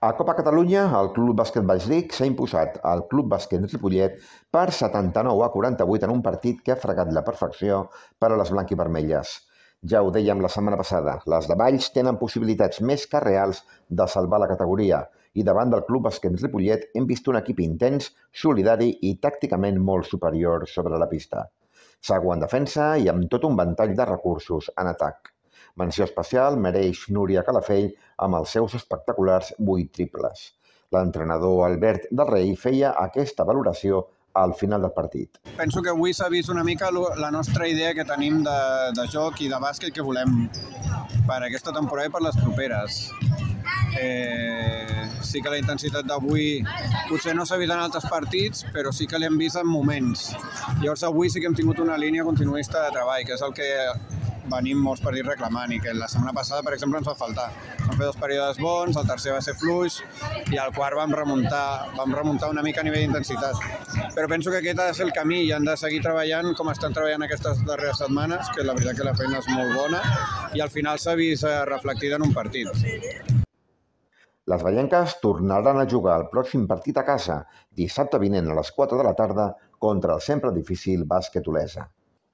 A Copa Catalunya, el Club Bàsquet Vallsbric s'ha imposat al Club Bàsquet Ripollet per 79-48 en un partit que ha fregat la perfecció per a les blanquivermelles. Ja ho dèiem la setmana passada, les de Valls tenen possibilitats més que reals de salvar la categoria i davant del Club Bàsquet Ripollet hem vist un equip intens, solidari i tàcticament molt superior sobre la pista. Segur en defensa i amb tot un ventall de recursos en atac. Menció especial mereix Núria Calafell amb els seus espectaculars 8 triples. L'entrenador Albert del Rei feia aquesta valoració al final del partit. Penso que avui s'ha vist una mica la nostra idea que tenim de joc i de bàsquet que volem per aquesta temporada i per les properes. Sí que la intensitat d'avui potser no s'ha vist en altres partits, però sí que l'hem vist en moments. Llavors avui sí que hem tingut una línia continuista de treball, que és el que venim molts partits reclamant i que la setmana passada, per exemple, ens va faltar. Vam fer 2 períodes bons, el tercer va ser fluix i al quart vam remuntar una mica a nivell d'intensitat. Però penso que aquest ha de ser el camí i han de seguir treballant com estan treballant aquestes darreres setmanes, que la veritat que la feina és molt bona i al final s'ha vist reflectida en un partit. Les vallenques tornaran a jugar el pròxim partit a casa, dissabte vinent a les 4 de la tarda, contra el sempre difícil Bàsquet Olesa.